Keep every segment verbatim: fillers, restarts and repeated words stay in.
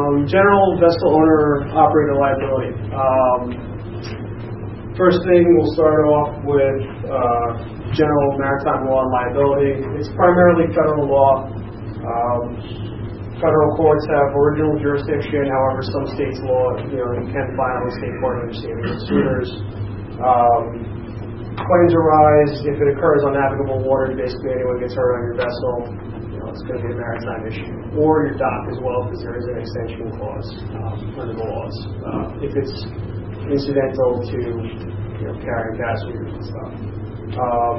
Um, general vessel owner operator liability. Um, first thing, we'll start off with uh, general maritime law and liability. It's primarily federal law. Um, federal courts have original jurisdiction. However, some states' law, you know, you can file a state court understanding with suitors. Um, claims arise if it occurs on navigable waters. Basically, anyone gets hurt on your vessel, you know, it's going to be a maritime issue, or your dock as well, because there is an extension clause um, under the laws. Uh, if it's incidental to, you know, carrying passengers and stuff. Um,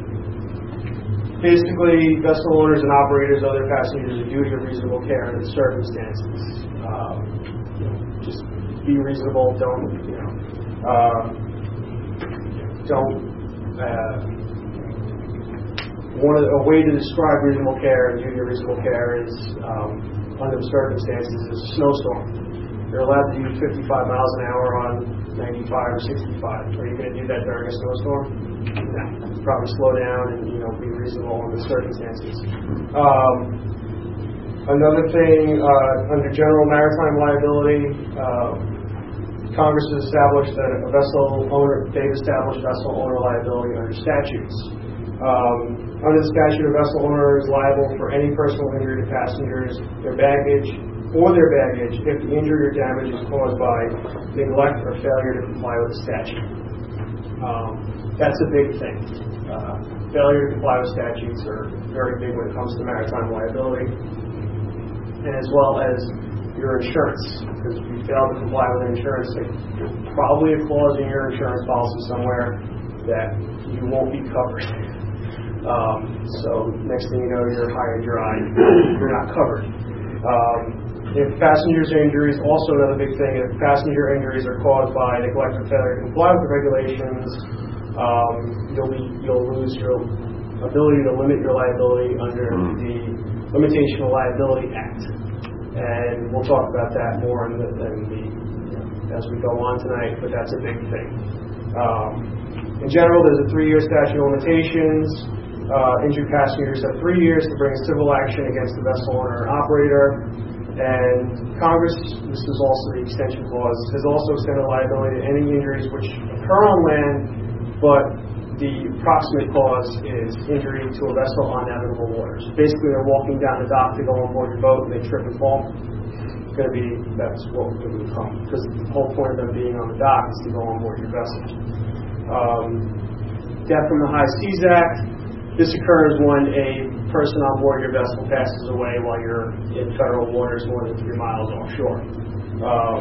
basically, vessel owners and operators owe their passengers a duty of reasonable care in the circumstances. Um, you know, just be reasonable. Don't, you know, uh, don't. Uh, one of the, a way to describe reasonable care and duty of reasonable care is, um, under the circumstances, is a snowstorm. You're allowed to use fifty-five miles an hour on ninety-five or sixty-five. Are you going to do that during a snowstorm? No. Probably slow down and, you know, be reasonable under the circumstances. Um, another thing, uh, under general maritime liability, uh, Congress has established that a vessel owner, they've established vessel owner liability under statutes. Um, under the statute, a vessel owner is liable for any personal injury to passengers, their baggage, or their baggage if the injury or damage is caused by neglect or failure to comply with the statute. Um, that's a big thing. Uh, failure to comply with statutes are very big when it comes to maritime liability, and as well as your insurance, because if you fail to comply with insurance, there's probably a clause in your insurance policy somewhere that you won't be covered. Um, so next thing you know, you're high and dry, you're not covered. Um, if passengers' injuries, also another big thing, if passenger injuries are caused by neglect or failure to comply with the regulations, um, you'll be you'll lose your ability to limit your liability under the Limitation of Liability Act. And we'll talk about that more in the, in the you know, as we go on tonight, but that's a big thing. Um, in general, there's a three-year statute of limitations. Uh, injured passengers have three years to bring civil action against the vessel owner and operator. And Congress, this is also the extension clause, has also extended liability to any injuries which occur on land, but the proximate cause is injury to a vessel on navigable waters. Basically, they're walking down the dock to go on board your boat and they trip and fall. It's going to be, that's what it will become. Because the whole point of them being on the dock is to go on board your vessel. Um, death from the High Seas Act. This occurs when a person on board your vessel passes away while you're in federal waters more than three miles offshore. Um,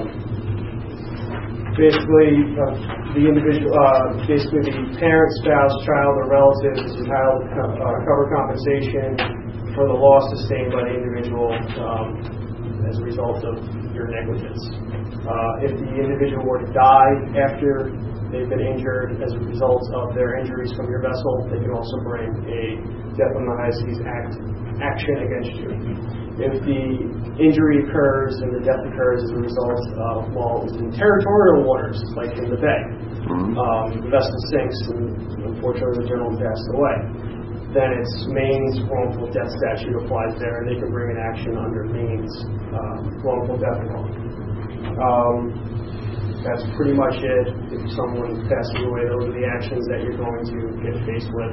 basically, uh, the individual, uh, basically the parent, spouse, child, or relative is entitled to co- uh, cover compensation for the loss sustained by the individual um, as a result of your negligence. Uh, if the individual were to die after they've been injured as a result of their injuries from your vessel, they can also bring a Death on the High Seas Act action against you. If the injury occurs and the death occurs as a result of, well, it's in territorial waters, like in the bay, um, the vessel sinks and unfortunately the gentleman passed away, then it's Maine's wrongful death statute applies there, and they can bring an action under Maine's uh, wrongful death law. Um, That's pretty much it. If someone passes away, those are the actions that you're going to get faced with.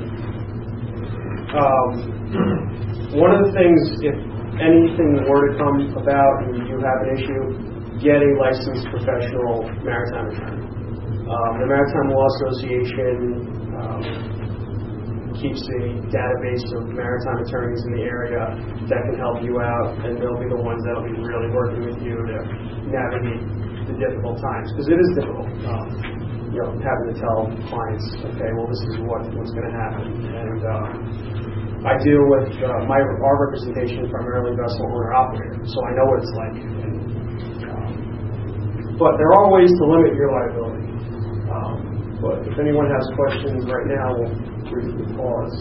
Um, one of the things, if anything were to come about and you do have an issue, get a licensed professional maritime attorney. Um, the Maritime Law Association um, keeps a database of maritime attorneys in the area that can help you out, and they'll be the ones that will be really working with you to navigate the difficult times, because it is difficult. Um, you know, having to tell clients, okay, well, this is what what's going to happen, and um, I deal with uh, my our representation is primarily vessel owner operator, so I know what it's like. And, um, but there are ways to limit your liability. Um, but if anyone has questions right now, we'll briefly pause.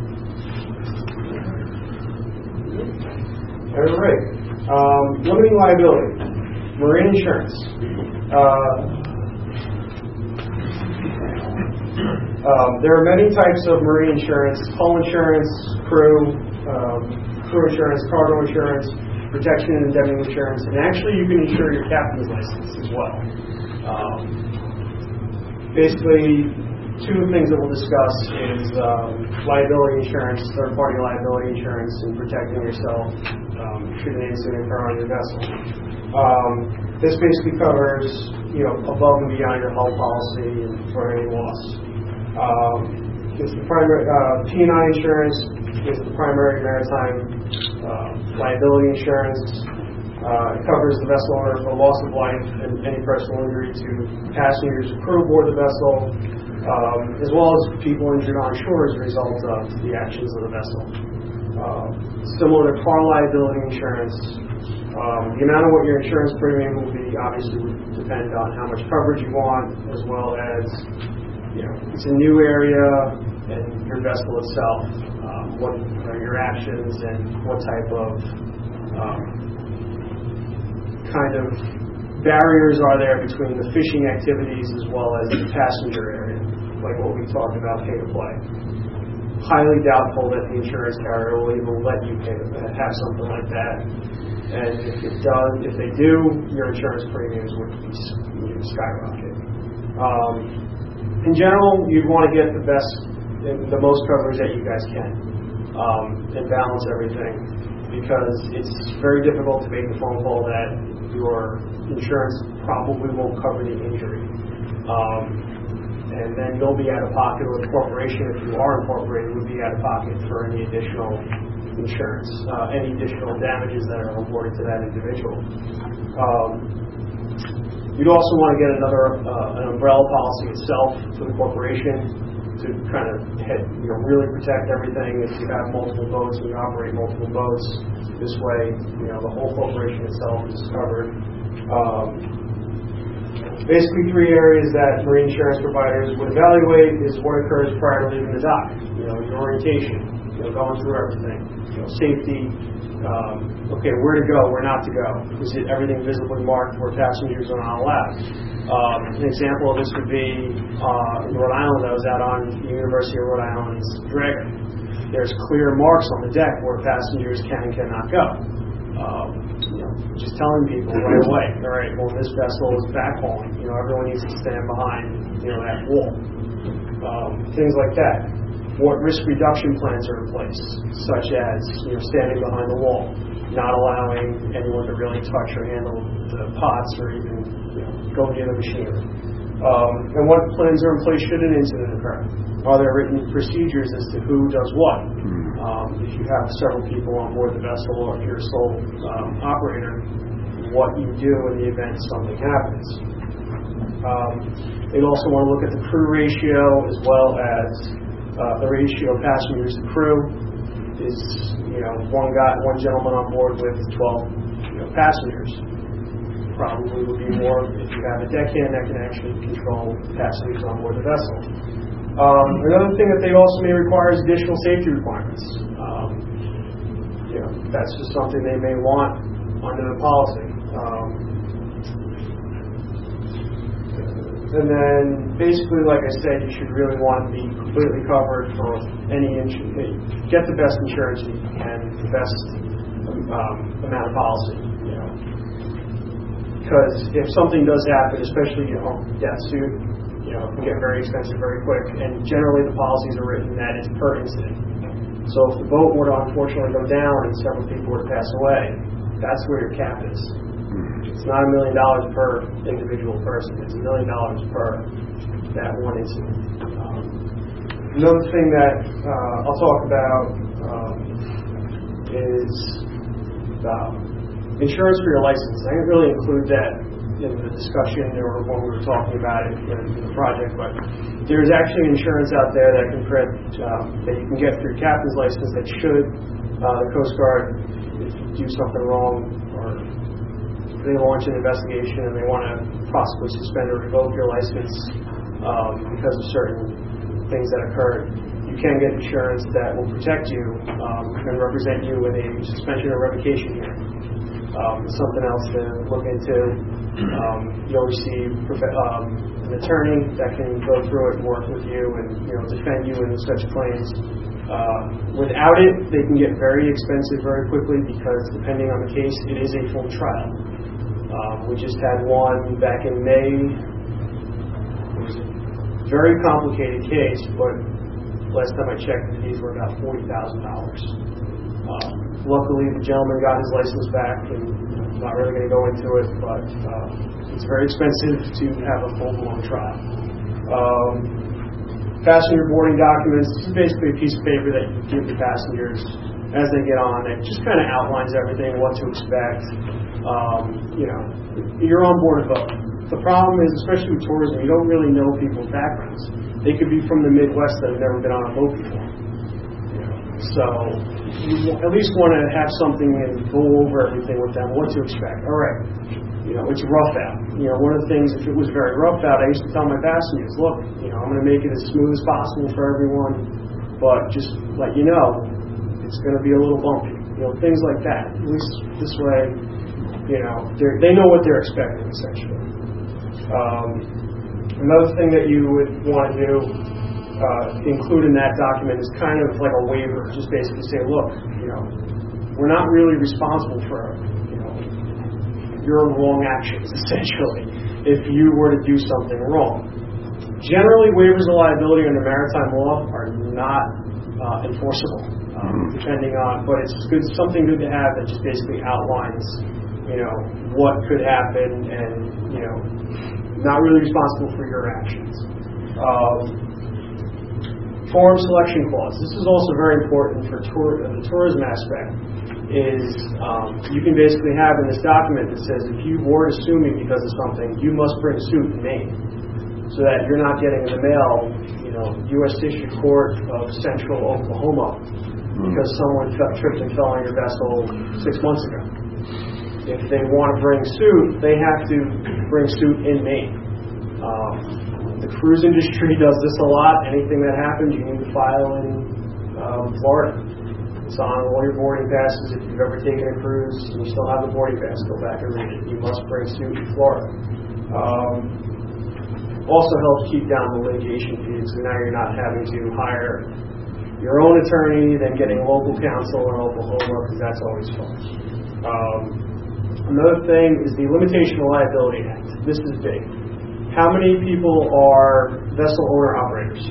All right. Um, limiting liability. Marine insurance. Uh, um, there are many types of marine insurance: hull insurance, crew, um, crew insurance, cargo insurance. protection and indemnity insurance, and actually you can insure your captain's license as well. Um, basically, two things that we'll discuss is um, liability insurance, third-party liability insurance, and protecting yourself um, should an incident occur on your vessel. Um, this basically covers, you know, above and beyond your hull policy and for any loss. Um, it's the primary uh, P and I insurance is the primary maritime uh, liability insurance. Uh, it covers the vessel owner for loss of life and any personal injury to passengers and crew aboard the vessel, um, as well as people injured on shore as a result of the actions of the vessel. Uh, similar to car liability insurance, um, the amount of what your insurance premium will be obviously would depend on how much coverage you want, as well as, you know, it's a new area and your vessel itself, um, what are your actions and what type of um, kind of barriers are there between the fishing activities as well as the passenger area, like what we talked about, pay to play. Highly doubtful that the insurance carrier will even let you pay to have something like that. And if it does, if they do, your insurance premiums would be, you know, skyrocket. Um, in general, you want to get the best, the most coverage that you guys can, um, and balance everything, because it's very difficult to make the phone call that your insurance probably won't cover the injury. Um, and then you'll be out of pocket, or the corporation, if you are incorporated, would be out of pocket for any additional insurance, uh, any additional damages that are awarded to that individual. Um, you'd also want to get another, uh, an umbrella policy itself for the corporation to kind of head, you know, really protect everything. If you have multiple boats and you operate multiple boats, this way, you know, the whole corporation itself is covered. Um, basically, three areas that marine insurance providers would evaluate is what occurs prior to leaving the dock. You know, your orientation, you know, going through everything. You know, safety. Um, okay, where to go, where not to go. Is it everything visibly marked where passengers are not allowed? Um, an example of this would be uh, in Rhode Island. I was out on the University of Rhode Island's Dragon. There's clear marks on the deck where passengers can and cannot go. Um, you know, just telling people right away, all right, well, this vessel is backhauling. You know, everyone needs to stand behind, you know, that wall. Um, things like that. What risk reduction plans are in place, such as, you know, standing behind the wall, not allowing anyone to really touch or handle the pots or even, you know, go near the machinery. Um, and what plans are in place should an incident occur? Are there written procedures as to who does what? Um, if you have several people on board the vessel, or if you're a sole um, operator, what you do in the event something happens. Um, they also want to look at the crew ratio as well as uh, the ratio of passengers to crew. Is, you know, one guy, one gentleman on board with twelve, you know, passengers. Probably would be more if you have a deckhand that can actually control passengers on board the vessel. Um, another thing that they also may require is additional safety requirements. Um, you know, that's just something they may want under the policy. Um, and then, basically, like I said, you should really want to be completely covered for any insurance. Get the best insurance you can, the best um, amount of policy. You know, because if something does happen, especially, you know, death suit, you know, it can get very expensive very quick, and generally the policies are written that it's per incident. So if the boat were to unfortunately go down and several people were to pass away, that's where your cap is. It's not a million dollars per individual person. It's a million dollars per that one incident. Um, another thing that uh, I'll talk about um, is uh, insurance for your license. I didn't really include that in the discussion or when we were talking about it in the project, but there's actually insurance out there that can um, that you can get for your captain's license that should uh, the Coast Guard, if you do something wrong or they launch an investigation and they want to possibly suspend or revoke your license um, because of certain things that occurred, you can get insurance that will protect you um, and represent you in a suspension or revocation hearing. Um, it's something else to look into. Um, you'll receive um, an attorney that can go through it and work with you and, you know, defend you in such claims. Uh, without it, they can get very expensive very quickly because depending on the case, it is a full trial. Um, we just had one back in May. It was a very complicated case, but last time I checked, the fees were about forty thousand dollars. Uh, luckily, the gentleman got his license back, and I'm not really going to go into it, but uh, it's very expensive to have a full-blown trial. Um, passenger boarding documents, this is basically a piece of paper that you give the passengers as they get on. It just kind of outlines everything, what to expect. Um, you know, you're on board a boat. The problem is, especially with tourism, you don't really know people's backgrounds. They could be from the Midwest that have never been on a boat before. You know, so you at least want to have something and go over everything with them, what to expect. All right, you know, it's rough out. You know, one of the things, if it was very rough out, I used to tell my passengers, look, you know, I'm going to make it as smooth as possible for everyone, but just let you know, it's going to be a little bumpy. You know, things like that. At least this way, you know, they know what they're expecting, essentially. Um, another thing that you would want to do, uh, include in that document is kind of like a waiver. Just basically say, look, you know, we're not really responsible for, you know, your wrong actions, essentially, if you were to do something wrong. Generally, waivers of liability under maritime law are not uh, enforceable, um, depending on, but it's good, something good to have that just basically outlines, you know, what could happen and, you know, not really responsible for your actions. Um, forum selection clause. This is also very important for tour, the tourism aspect. Is um, you can basically have in this document that says if you were to sue me because of something, you must bring a suit in Maine, so that you're not getting in the mail, you know, U S District Court of Central Oklahoma because someone fell, tripped and fell on your vessel six months ago. If they want to bring suit, they have to bring suit in Maine. Um, the cruise industry does this a lot. Anything that happens, you need to file in um, Florida. It's on all your boarding passes. If you've ever taken a cruise and you still have the boarding pass, go back and read it. You must bring suit in Florida. Um, also helps keep down the litigation fees, so now you're not having to hire your own attorney, then getting local counsel in Oklahoma, because that's always fun. Um, Another thing is the Limitation of Liability Act. This is big. How many people are vessel owner operators?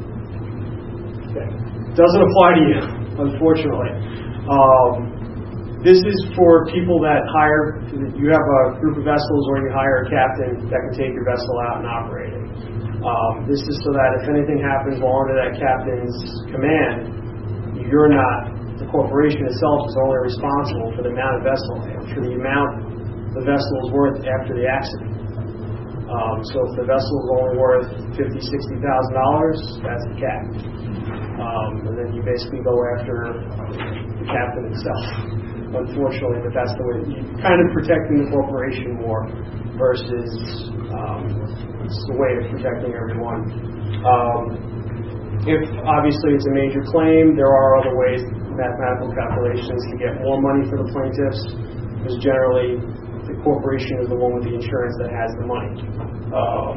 Okay. Doesn't apply to you, unfortunately. Um, this is for people that hire, you have a group of vessels or you hire a captain that can take your vessel out and operate it. Um, this is so that if anything happens while under that captain's command, you're not, the corporation itself is only responsible for the amount of vessel and for the amount the vessel is worth after the accident. Um, so if the vessel is only worth fifty thousand dollars, sixty thousand dollars, that's the cap. Um, and then you basically go after the captain itself, unfortunately, but that's the way, you're kind of protecting the corporation more versus um, it's the way of protecting everyone. Um, if obviously it's a major claim, there are other ways, mathematical calculations to get more money for the plaintiffs, because generally the corporation is the one with the insurance that has the money. Um,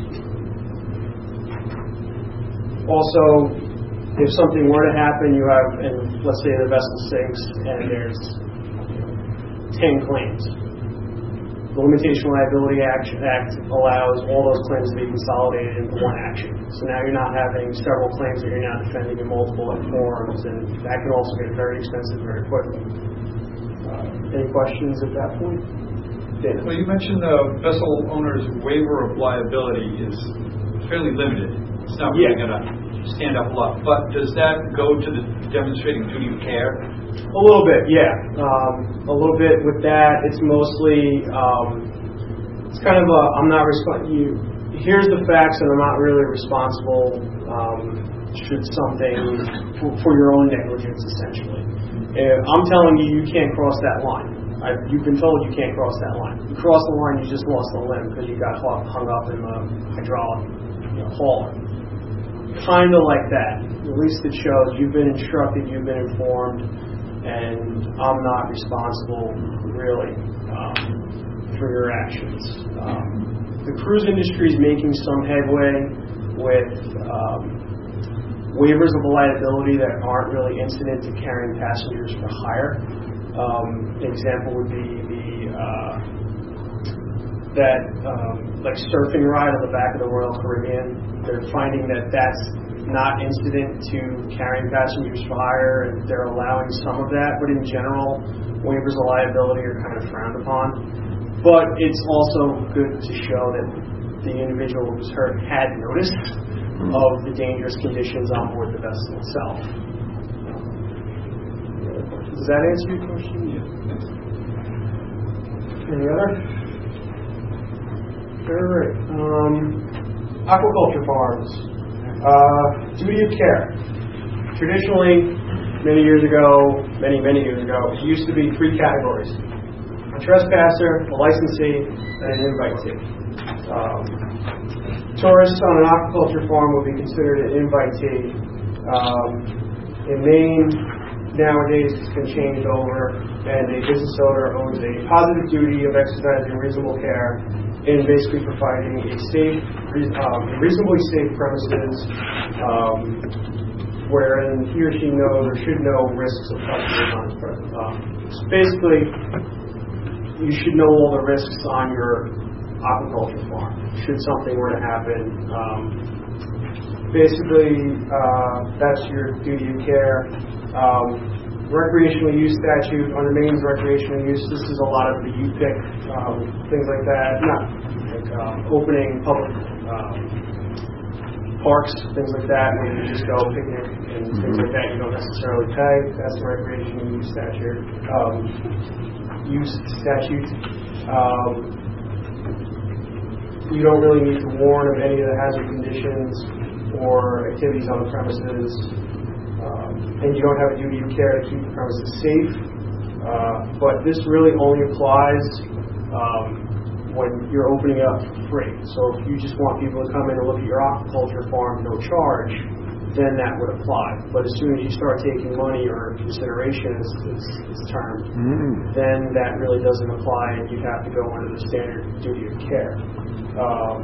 also, if something were to happen, you have, and let's say the vessel sinks and there's ten claims. The Limitation Liability Act, Act allows all those claims to be consolidated into one action. So now you're not having several claims that you're now defending in multiple forms, and that can also get very expensive very quickly. Uh, any questions at that point? Dana? Well, you mentioned the vessel owner's waiver of liability is fairly limited. It's not really yeah. going to stand up a lot. But does that go to the demonstrating duty of care? A little bit, yeah. Um, a little bit with that. It's mostly, um, it's kind of a, I'm not responsible. You, here's the facts, and I'm not really responsible um, should something, for, for your own negligence, essentially. If I'm telling you, you can't cross that line. I've, you've been told you can't cross that line. You cross the line, you just lost a limb because you got hung up in the hydraulic you know, hauler. Kind of like that. At least it shows you've been instructed, you've been informed, and I'm not responsible, really, um, for your actions. Um, the cruise industry is making some headway with um, waivers of liability that aren't really incident to carrying passengers for hire. Um, an example would be the uh, that um, like surfing ride on the back of the Royal Caribbean. They're finding that that's not incident to carrying passengers for hire, and they're allowing some of that. But in general, waivers of liability are kind of frowned upon. But it's also good to show that the individual who was hurt had notice of the dangerous conditions on board the vessel itself. Does that answer your question? Yeah. Any other? All right. Um, aquaculture farms. Uh, duty of care. Traditionally, many years ago, many, many years ago, it used to be three categories. A trespasser, a licensee, and an invitee. Um, tourists on an aquaculture farm will be considered an invitee. Um, in Maine, nowadays, it's been changed over, and a business owner owns a positive duty of exercising reasonable care in basically providing a safe, um, reasonably safe premises, um, wherein he or she knows or should know risks of customers on his presence. Um, so basically, you should know all the risks on your aquaculture farm should something were to happen. Um, basically, uh, that's your duty of care. Um, recreational use statute under Maine's recreational use. This is a lot of the U P I C, um, things like that. Not like um, opening public um, parks, things like that, where you just go picnic and things like that. You don't necessarily pay. That's the recreational use statute. Um, use statute. Um, you don't really need to warn of any of the hazard conditions or activities on the premises, um, and you don't have a duty of care to keep the premises safe. Uh, but this really only applies um, when you're opening it up for free. So if you just want people to come in and look at your aquaculture farm no charge, then that would apply. But as soon as you start taking money or consideration, as it's termed, mm. then that really doesn't apply, and you have to go under the standard duty of care. Um,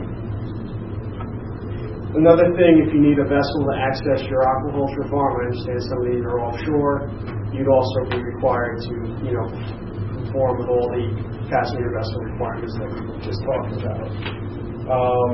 another thing, if you need a vessel to access your aquaculture farm, I understand some of these are offshore, you'd also be required to, you know, conform with all the passenger vessel requirements that we were just talking about. Um,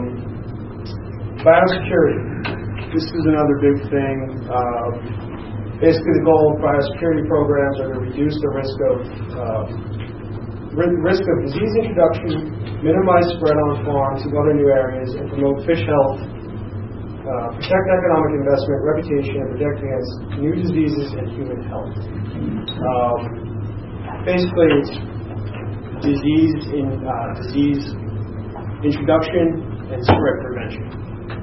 biosecurity. This is another big thing. Um, basically, the goal of biosecurity programs are to reduce the risk of uh, risk of disease introduction, minimize spread on farms and other new areas, and promote fish health, uh, protect economic investment, reputation, and protect against new diseases and human health. Um, basically, it's disease in uh, disease introduction and spread prevention.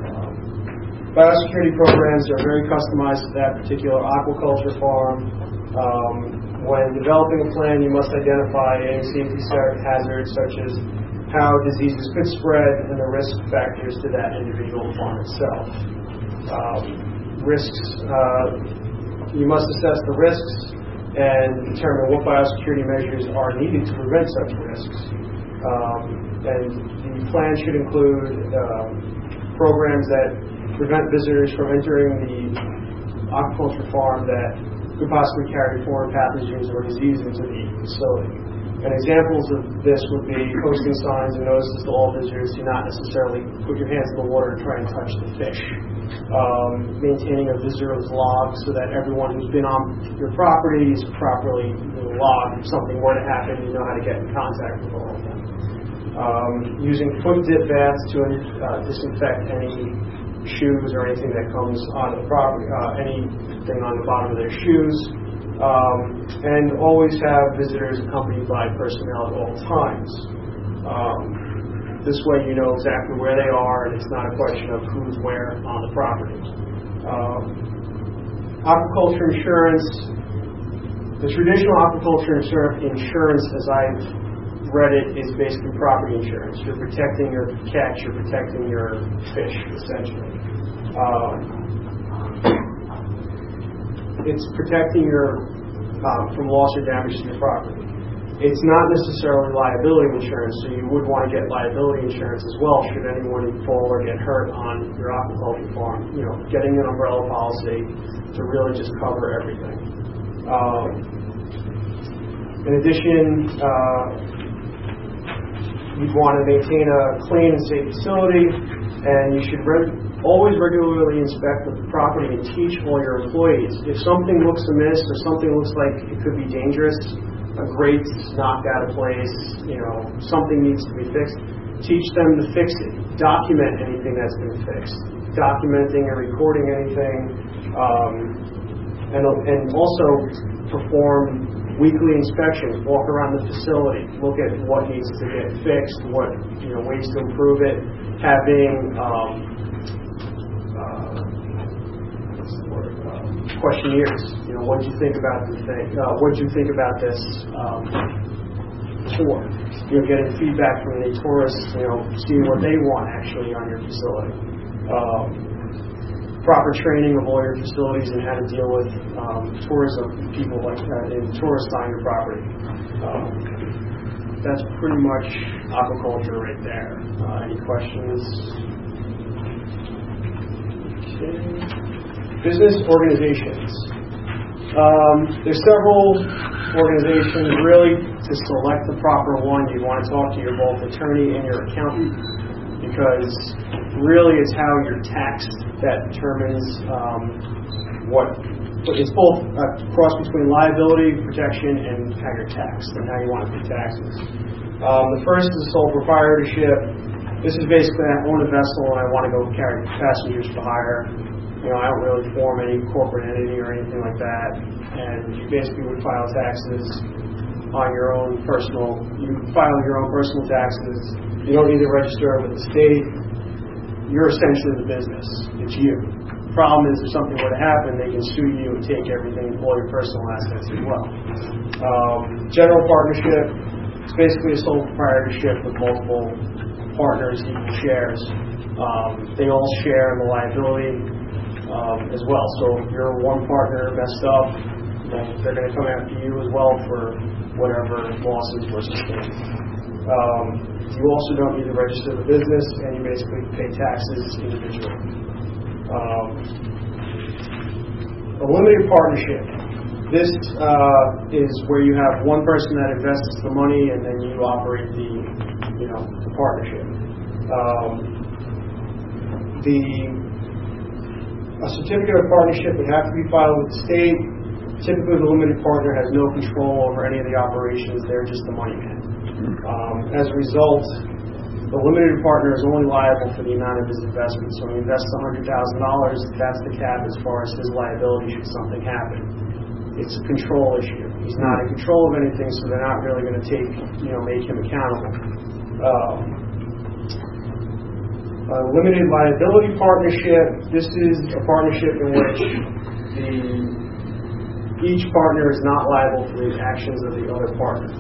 Biosecurity programs are very customized to that particular aquaculture farm. Um, when developing a plan, you must identify any safety hazards such as how diseases could spread and the risk factors to that individual farm itself. Um, risks, uh, you must assess the risks and determine what biosecurity measures are needed to prevent such risks. Um, and the plan should include uh, programs that prevent visitors from entering the aquaculture farm that could possibly carry foreign pathogens or disease into the facility. And examples of this would be posting signs and notices to all visitors do not necessarily put your hands in the water and try and touch the fish. Um, maintaining a visitor's log so that everyone who's been on your property is properly logged. If something were to happen, you know how to get in contact with all of them. Um, using foot dip baths to uh, disinfect any shoes or anything that comes on the property, uh, anything on the bottom of their shoes, um, and always have visitors accompanied by personnel at all times. Um, this way you know exactly where they are, and it's not a question of who's where on the property. Um, aquaculture insurance, the traditional aquaculture insur- insurance, as I've read it, is basically property insurance. You're protecting your catch, you're protecting your fish, essentially. Um, it's protecting your um, from loss or damage to your property. it's not necessarily liability insurance, so you would want to get liability insurance as well should anyone fall or get hurt on your aquaculture farm. You know, getting an umbrella policy to really just cover everything. Um, in addition, uh, you'd want to maintain a clean and safe facility, and you should reg- always regularly inspect the property and teach all your employees. If something looks amiss or something looks like it could be dangerous, a grate's knocked out of place, you know, something needs to be fixed, teach them to fix it. Document anything that's been fixed. Documenting and recording anything, um, and, and also perform weekly inspections, walk around the facility, look at what needs to get fixed, what, you know, ways to improve it, having um, uh, what's the word? Uh, questionnaires. You know, what did you think about the thing? Uh, what did you think about this um, tour? You know, getting feedback from the tourists. You know, seeing what they want actually on your facility. Um, proper training of all your facilities and how to deal with um, tourism, people like that, and tourists on your property. Um, that's pretty much aquaculture right there. Uh, any questions? Okay. Business organizations. Um, there's several organizations. Really, to select the proper one, you want to talk to your both attorney and your accountant, because really it's how you're taxed that determines um, what, it's both a cross between liability protection and how you're taxed and how you want to pay taxes. Um, the first is sole proprietorship. This is basically I own a vessel and I want to go carry passengers for hire. You know, I don't really form any corporate entity or anything like that, and you basically would file taxes on your own personal, you file your own personal taxes. You don't need to register with the state. You're essentially the business. It's you. The problem is if something were to happen, they can sue you and take everything, all your personal assets as well. Um, general partnership, it's basically a sole proprietorship with multiple partners, equal shares. Um, they all share in the liability um, as well. So if you're one partner messed up, then they're going to come after you as well for whatever losses were sustained. Um, you also don't need to register the business, and you basically pay taxes individually. Um, a limited partnership. This uh, is where you have one person that invests the money, and then you operate the, you know, the partnership. Um, the a certificate of partnership would have to be filed with the state. Typically, the limited partner has no control over any of the operations; they're just the money man. Um, as a result, the limited partner is only liable for the amount of his investment. So when he invests one hundred thousand dollars, that's the cap as far as his liability should something happen. It's a control issue. He's not in control of anything, so they're not really going to take, you know, make him accountable. Um, a limited liability partnership. This is a partnership in which the each partner is not liable for the actions of the other partner.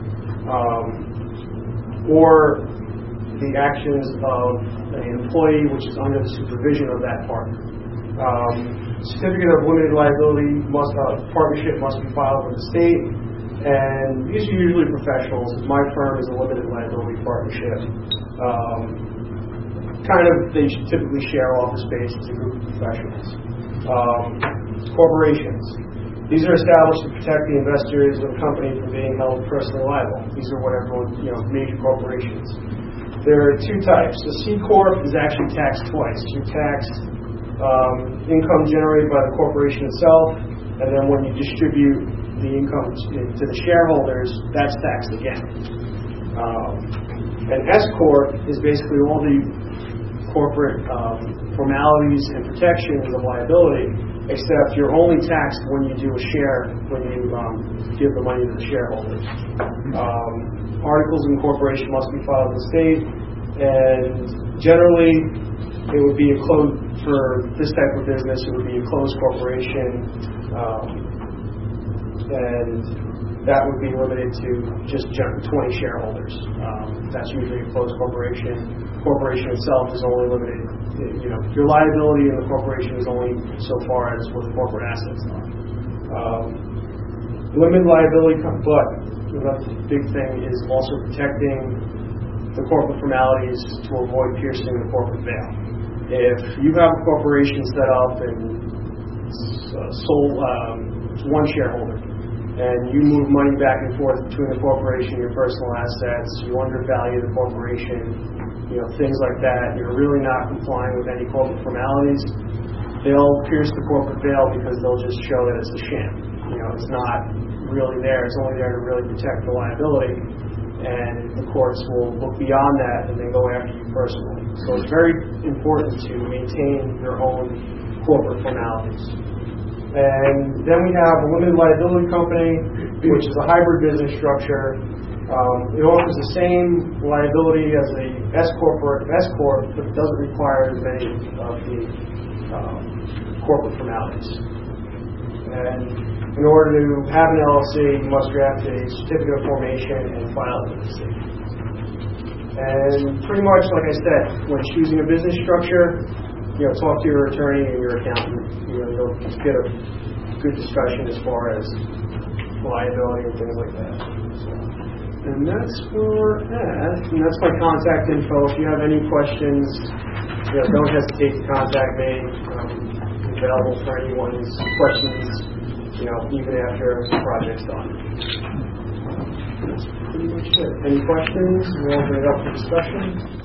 Um, or the actions of an employee which is under the supervision of that partner. Um, certificate of limited liability must, uh, partnership must be filed with the state, and these are usually professionals. My firm is a limited liability partnership. Um, kind of, they should typically share office space as a group of professionals. Um, corporations. These are established to protect the investors of a company from being held personally liable. These are what everyone, you know, major corporations. There are two types. The C Corp is actually taxed twice. You're taxed um, income generated by the corporation itself, and then when you distribute the income to the shareholders, that's taxed again. Um, and S Corp is basically all the corporate um, formalities and protections of liability, except you're only taxed when you do a share, when you um, give the money to the shareholders. Um, articles of incorporation must be filed with the state, and generally it would be a closed, for this type of business, it would be a closed corporation, um, and that would be limited to just twenty shareholders. Um, that's usually a closed corporation. Corporation itself is only limited, you know, your liability in the corporation is only so far as what the corporate assets are. Um, limited liability, com- but another big thing is also protecting the corporate formalities to avoid piercing the corporate veil. If you have a corporation set up and uh, sole um, one shareholder, and you move money back and forth between the corporation and your personal assets, you undervalue the corporation, you know, things like that, you're really not complying with any corporate formalities, they'll pierce the corporate veil because they'll just show that it's a sham. You know, it's not really there. It's only there to really protect the liability, and the courts will look beyond that and then go after you personally. So it's very important to maintain your own corporate formalities. And then we have a limited liability company, which is a hybrid business structure. Um, it offers the same liability as the S corporate S corp, but it doesn't require as many of the um, corporate formalities. And in order to have an L L C, you must draft a certificate of formation and file it with the state. And pretty much, like I said, when choosing a business structure, you know, talk to your attorney and your accountant. You know, you'll get a good discussion as far as liability and things like that. So, and that's where we're at. And that's my contact info. If you have any questions, you know, don't hesitate to contact me. Um, I'm available for anyone's questions, you know, even after the project's done. That's pretty much it. Any questions? We'll open it up for discussion.